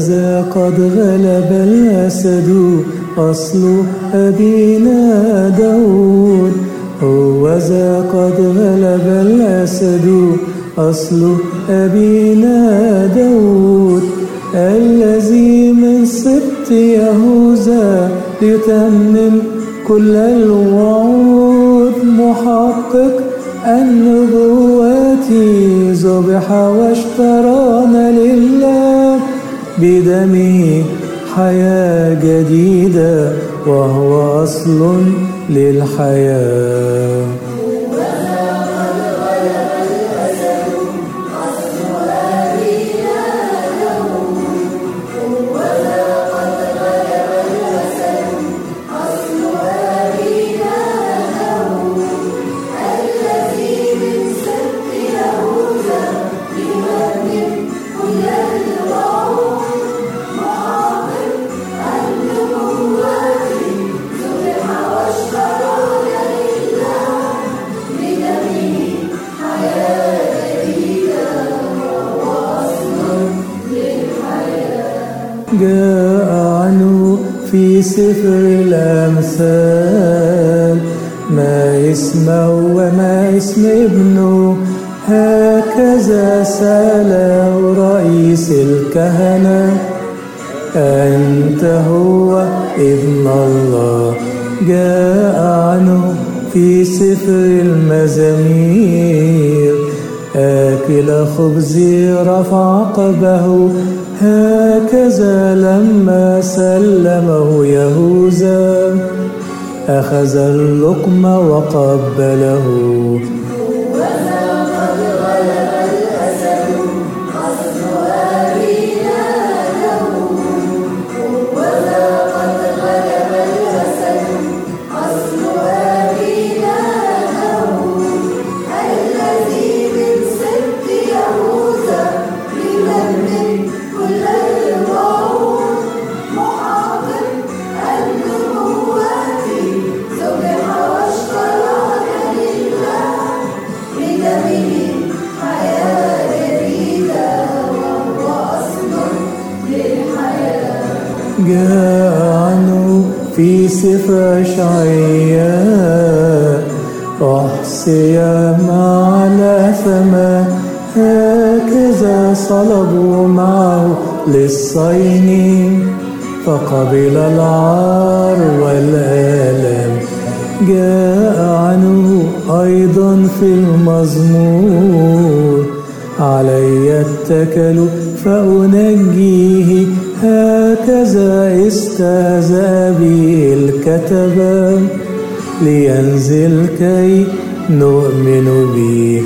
هوذا قد غلب الأسد أصل أبينا داود. هوذا قد غلب الأسد أصل أبينا داود، الذي من سبط يهوذا يتمم كل الوعود. محقق النبوات ذبح واشترانا لله، بدمه حياة جديدة وهو أصل للحياة. جاء عنه في سفر الأمثال ما اسمه وما اسم ابنه، هكذا سأله رئيس الكهنة أنت هو ابن الله. جاء عنه في سفر المزامير آكل خبزي رفع عقبه، هكذا لما سلمه يهوذا أخذ اللقمة وقبله. جاء عنه في سفر أشعياء أحصي مع الأثمة، هكذا صلبوا معه للصين فقبل العار والآلام. جاء عنه أيضا في المزمور علي اتكلوا فأنجيه، هكذا استهزأ به الكتبة لينزل كي نؤمن به.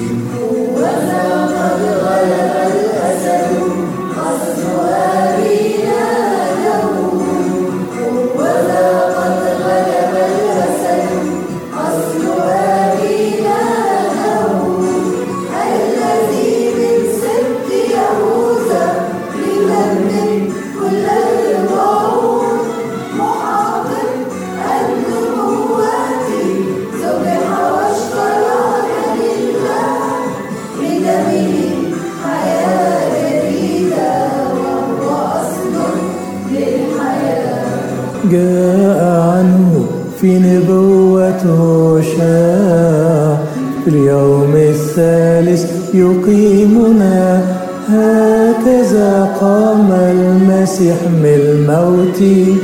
جاء عنه في نبوة هوشع في اليوم الثالث يقيمنا، هكذا قام المسيح من الموت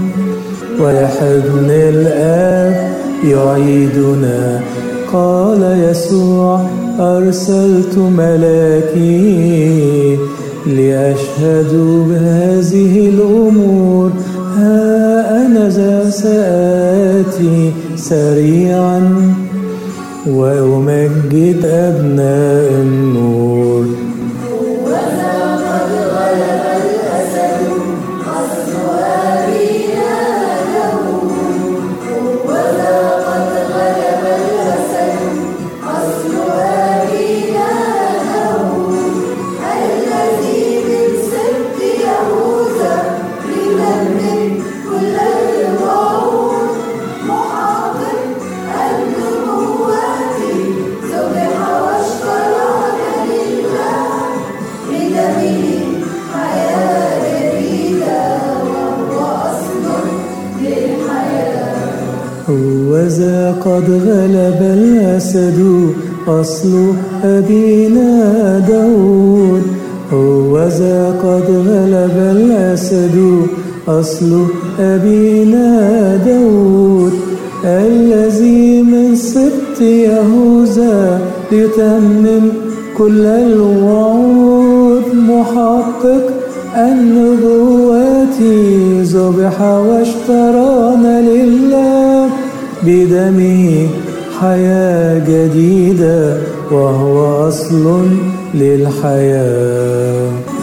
ويحضن الآب يعيدنا. قال يسوع أرسلت ملاكي لأشهدوا بهذه الأمور، ها أنا ذا سآتي سريعا وأمجد أبناء النور. ذبح واشتراك لله هوذا قد غلب الأسد أصل أبينا داود. هوذا قد غلب الأسد أصل أبينا داود، الذي من سبط يهوذا ليتمم كل الوعود. محقق النبوات ذبح واشترانا لله، بدمه حياة جديدة وهو أصل للحياة.